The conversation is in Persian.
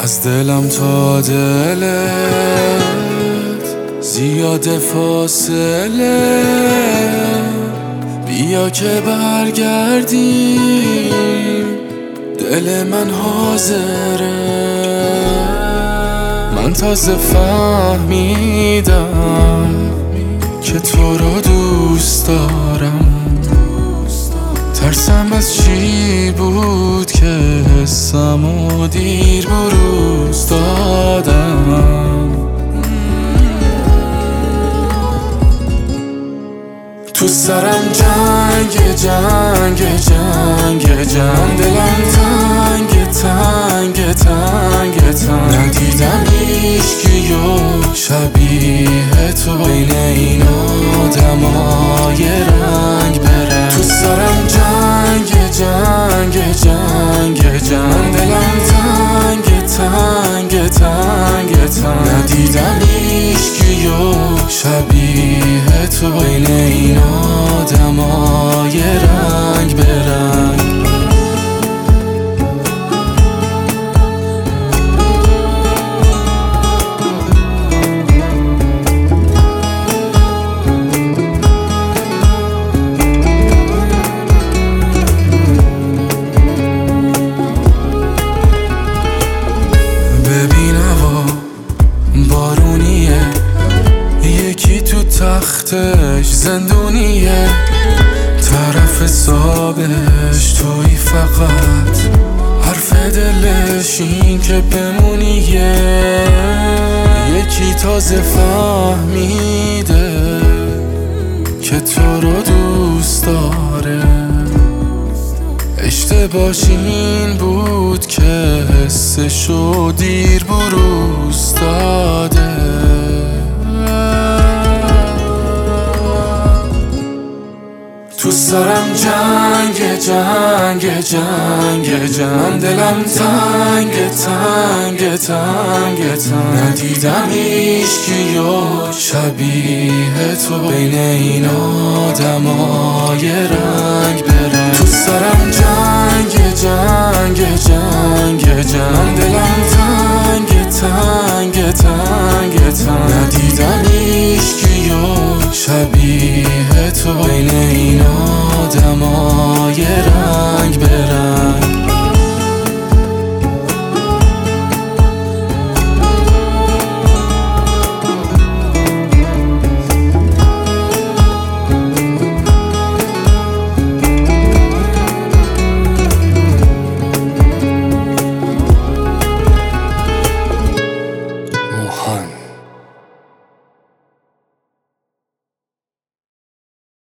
از دلم تا دلت زیاد فاصله، بیا که برگردیم، دل من حاضره. من تازه فهمیدم که تو رو دوست دارم، ترسم از چی بود که حسمو دیر بروز دادم. تو سرم جنگ جنگ جنگ جنگ، دلم تنگ تنگ تنگ تنگ، ندیدم هیچکیو شبیه تو بین این آدمای رنگ برنگ. تو سرم جنگ جنگ جنگ جنگ، دلم تنگ تنگ تنگ تنگ، ندیدم هیچکیو شبیه تو بین این آدمای رنگ برنگ. بارونیه، یکی تو تختش زندونیه، طرف حسابش توی فقط حرف دلش این که بمونیه. یکی تازه فهمیده که تو رو دوست داره، اشتباهش این بود که حسشو دیر بروز داده. تو سرم جنگ جنگ جنگ جنگ، دلم تنگ تنگ تنگ تنگ، ندیدم هیچکیو شبیه تو بین این آدمای رنگ برنگ. تو سرم جنگ جنگ جنگ جنگ، دلم تنگ تنگ تنگ تنگ، ندیدم هیچکیو شبیه تو بین این آدمای